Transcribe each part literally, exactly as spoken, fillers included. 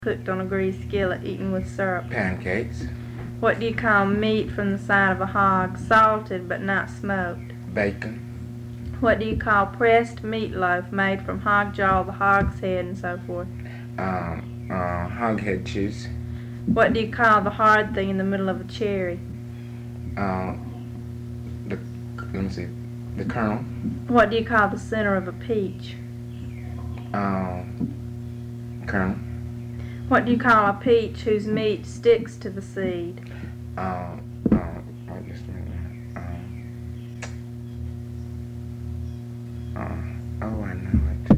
Cooked on a greased skillet, eaten with syrup. Pancakes. What do you call meat from the side of a hog, salted but not smoked? Bacon. What do you call pressed meatloaf made from hog jaw, the hog's head, and so forth? Um, uh, hog head cheese. What do you call the hard thing in the middle of a cherry? Uh, the let me see, the kernel. What do you call the center of a peach? Um, kernel. What do you call a peach whose meat sticks to the seed? Um, um, oh, just a minute. Um, uh, oh, I know it.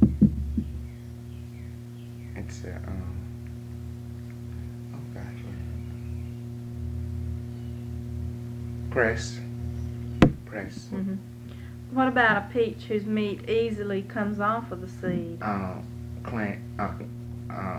It's a, um, oh gosh. Press. Press. Mm-hmm. What about a peach whose meat easily comes off of the seed? Uh, clean. Uh, uh,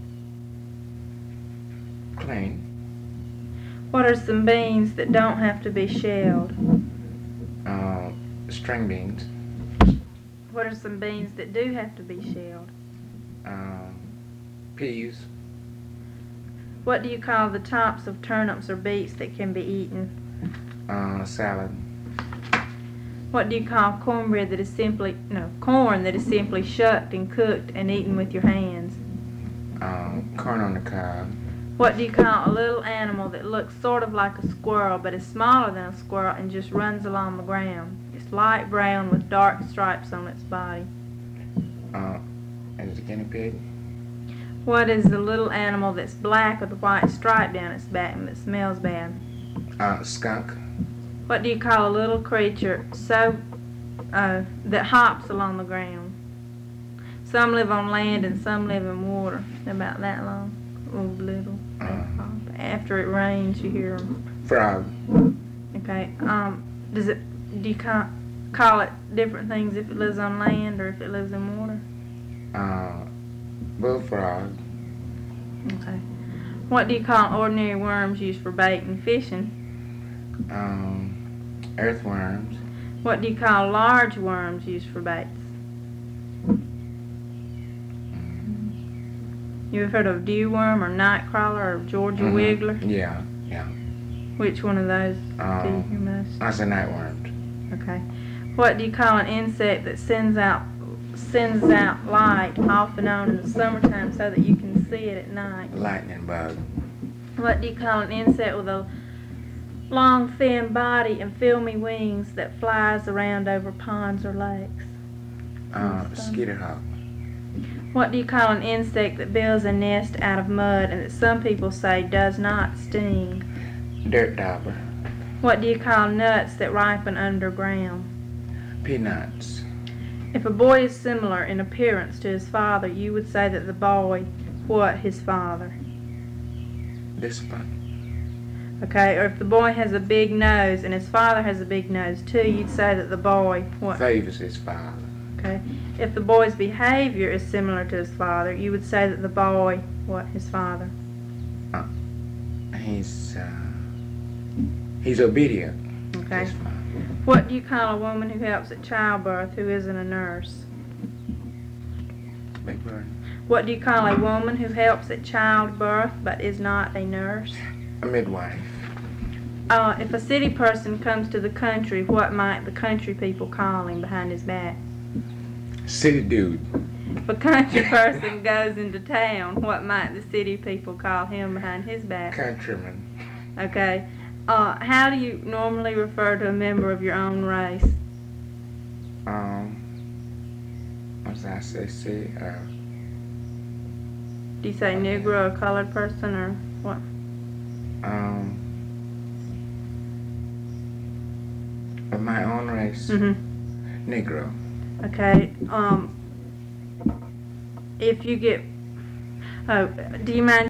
clean. What are some beans that don't have to be shelled? Uh, string beans. What are some beans that do have to be shelled? Um, peas. What do you call the tops of turnips or beets that can be eaten? Uh, salad. What do you call cornbread that is simply, no, corn that is simply shucked and cooked and eaten with your hands? Um, corn on the cob. What do you call a little animal that looks sort of like a squirrel but is smaller than a squirrel and just runs along the ground? It's light brown with dark stripes on its body. Uh, is it a guinea pig? What is the little animal that's black with a white stripe down its back and that smells bad? Uh, skunk. What do you call a little creature so uh, that hops along the ground? Some live on land and some live in water. They're about that long. Oh, little. They Uh, hop. After it rains, you hear them. frog. Okay. Um. Does it? Do you call, call it different things if it lives on land or if it lives in water? Uh, bullfrog. Okay. What do you call ordinary worms used for bait and fishing? Um, earthworms. What do you call large worms used for baits? You ever heard of dew worm or nightcrawler or Georgia Mhm. wiggler? Yeah, yeah. Which one of those do you Um, hear most? That's a nightworm. Okay. What do you call an insect that sends out sends out light off and on in the summertime so that you can see it at night? Lightning bug. What do you call an insect with a long thin body and filmy wings that flies around over ponds or lakes? Uh, Awesome. skeeter hawk. What do you call an insect that builds a nest out of mud and that some people say does not sting? Dirt dauber. What do you call nuts that ripen underground? Peanuts. If a boy is similar in appearance to his father, you would say that the boy, what, his father? Discipline. Okay, or if the boy has a big nose and his father has a big nose too, you'd say that the boy, what? Favors his father. Okay. If the boy's behavior is similar to his father, you would say that the boy, what, his father? Uh, he's, uh, he's obedient. Okay. His father. What do you call a woman who helps at childbirth who isn't a nurse? Big bird. What do you call a woman who helps at childbirth but is not a nurse? A midwife. Uh, if a city person comes to the country, what might the country people call him behind his back? City dude. If a country person goes into town, what might the city people call him behind his back? Countryman. Okay. Uh, how do you normally refer to a member of your own race? Um, what's that say? See, uh, Do you say Negro or colored person or what? um, of my own race, Mm-hmm. Negro. Okay. Um, if you get, oh, do you mind